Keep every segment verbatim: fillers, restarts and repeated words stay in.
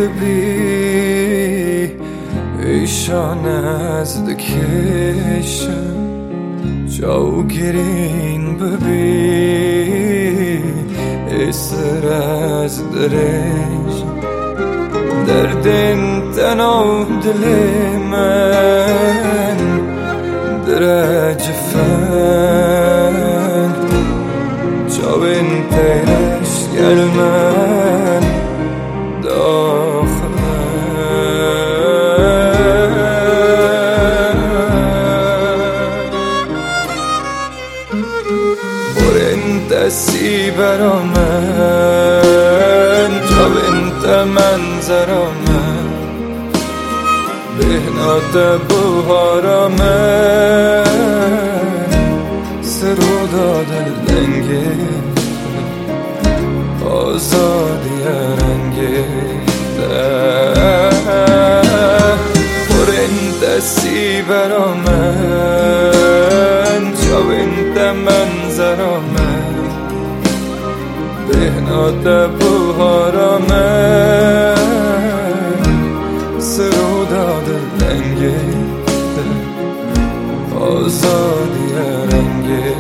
بی ایشان از دکیشم جاو گرین ببی اسر از درش دردن تنو دل من درج فن جاو انتش گلمن داخل دستی برا من جا انت منظرا من بهنات بوهارا من سرو داد لنگه آزادی رنگه برن دستی برا من جا انت منظرا من بهنات بوهارا من سرو داد لنگه آزادی رنگه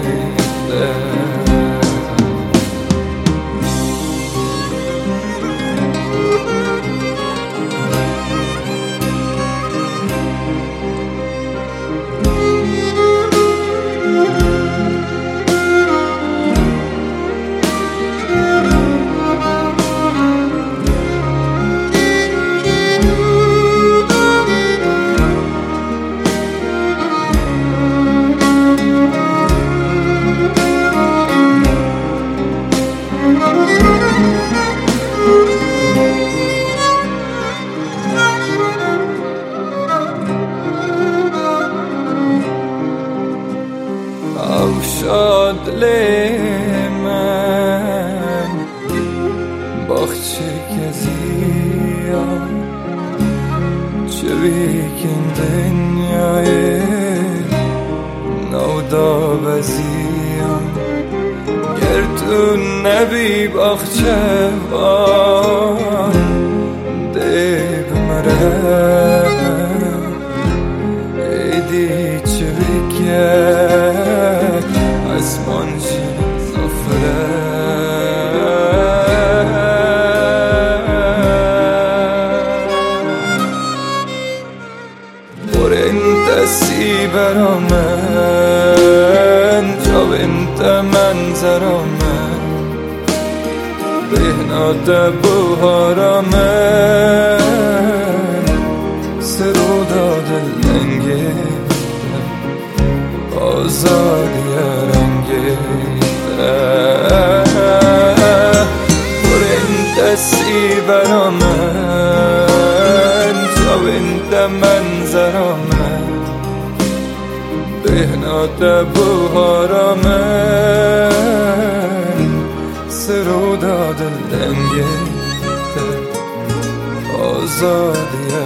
شاد من باخچه کزیا چه بیکن دنیای نودا بزیا گرتون نبی باخچه ده بمرم ایدی چه بیکن اسمانجی زفره برن دستی برا من جا انت منظرا من بهنات بوهارا من سرو داد لنگه آزادی رنگه برن دستی برا من جا انت منظرا من بهنات بوهارا من سرو داد لنگه آزادی